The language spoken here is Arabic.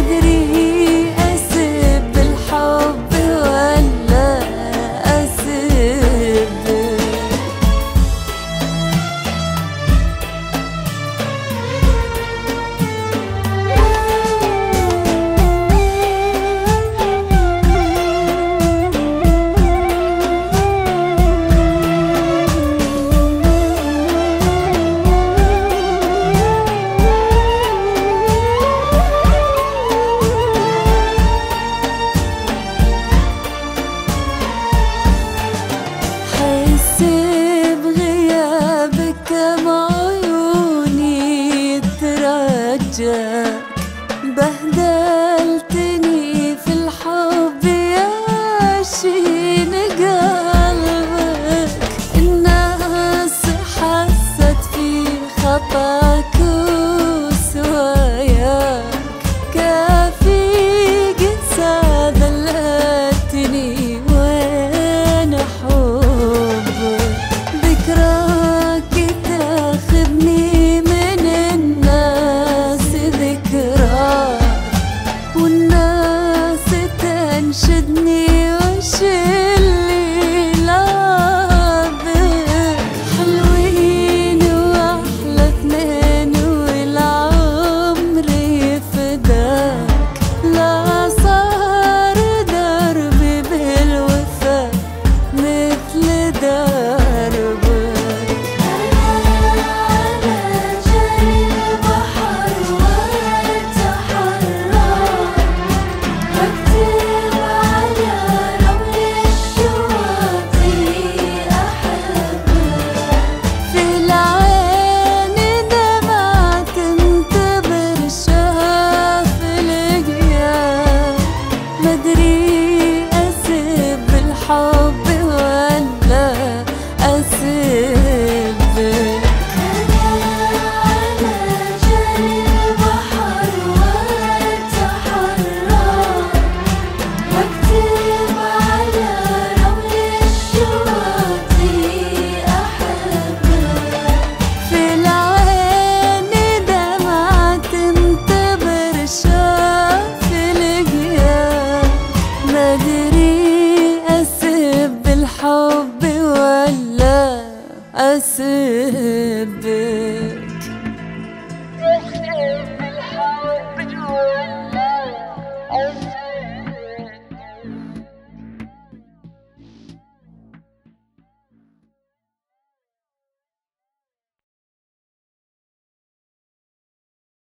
مدري أسب الحب ولا أسب. بهدلتني في الحب يا شين قلبك. الناس حست في خطاك وسواياك، كافي قد ساذلتني وين حبك. ذكراك تاخذني من الناس ذكراك، والناس تنشدني وش اللي لابك. حلوين واحلى اثنين والعمر يفداك، لا صار دربي بالوفا مثل دربك. حب ولا أسب. على جري البحر واتحرك، واكتب على رمل الشواطئ أحبك. في العين دمعة تنتظر شاف القيام، مدري أسب الحب ولا أسب.